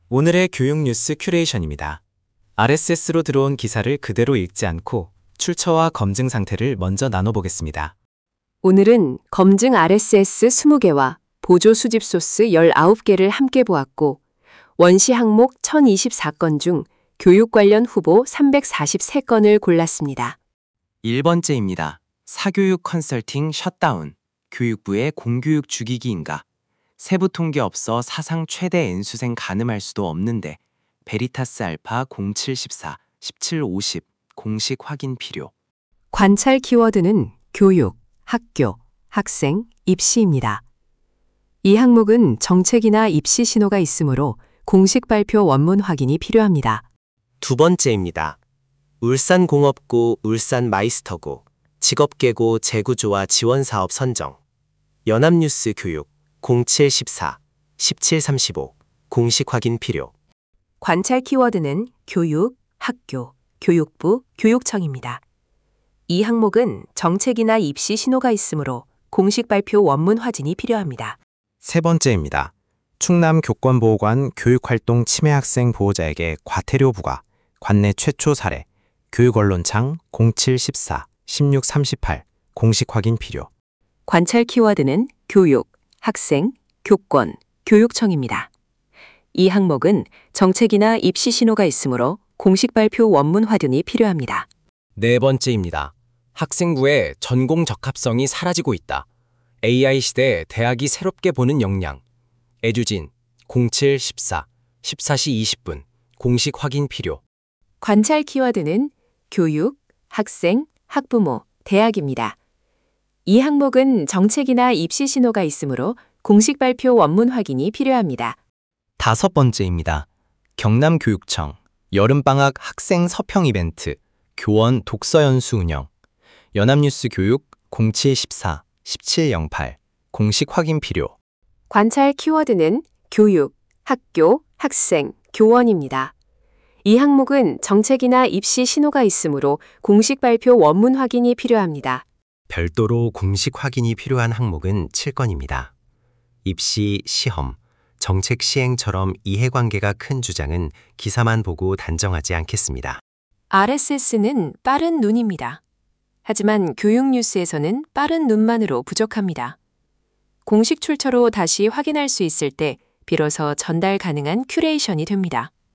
오늘의 교육 뉴스 큐레이션입니다. RSS로 들어온 기사를 그대로 읽지 않고 출처와 검증 상태를 먼저 나눠보겠습니다. 오늘은 검증 RSS 20개와 보조 수집 소스 19개를 함께 보았고, 원시 항목 1024건 중 교육 관련 후보 343건을 골랐습니다. 1번째입니다. 사교육 컨설팅 셧다운. 교육부의 공교육 죽이기인가? 세부 통계 없어 사상 최대 N수생 가늠할 수도 없는데 베리타스 알파 0714 1750 공식 확인 필요. 관찰 키워드는 교육, 학교, 학생, 입시입니다. 이 항목은 정책이나 입시 신호가 있으므로 공식 발표 원문 확인이 필요합니다. 두 번째입니다. 울산공업고, 울산마이스터고, 직업계고 재구조와 지원사업 선정. 연합뉴스 교육 0714 1735 공식 확인 필요. 관찰 키워드는 교육, 학교, 교육부, 교육청입니다. 이 항목은 정책이나 입시 신호가 있으므로 공식 발표 원문 확인이 필요합니다. 세 번째입니다. 충남 교권보호관 교육활동 침해 학생 보호자에게 과태료 부과, 관내 최초 사례, 교육언론창 0714 1638 공식 확인 필요. 관찰 키워드는 교육, 학생, 교권, 교육청입니다. 이 항목은 정책이나 입시 신호가 있으므로 공식 발표 원문 확인이 필요합니다. 네 번째입니다. 학생부의 전공 적합성이 사라지고 있다. AI 시대 대학이 새롭게 보는 역량. 애주진 0714 14시 20분 공식 확인 필요. 관찰 키워드는 교육, 학생, 학부모, 대학입니다. 이 항목은 정책이나 입시 신호가 있으므로 공식 발표 원문 확인이 필요합니다. 다섯 번째입니다. 경남교육청 여름방학 학생 서평 이벤트, 교원 독서연수 운영. 연합뉴스 교육 0714 1708 공식 확인 필요. 관찰 키워드는 교육, 학교, 학생, 교원입니다. 이 항목은 정책이나 입시 신호가 있으므로 공식 발표 원문 확인이 필요합니다. 별도로 공식 확인이 필요한 항목은 7건입니다. 입시, 시험, 정책 시행처럼 이해관계가 큰 주장은 기사만 보고 단정하지 않겠습니다. RSS는 빠른 눈입니다. 하지만 교육 뉴스에서는 빠른 눈만으로 부족합니다. 공식 출처로 다시 확인할 수 있을 때 비로소 전달 가능한 큐레이션이 됩니다.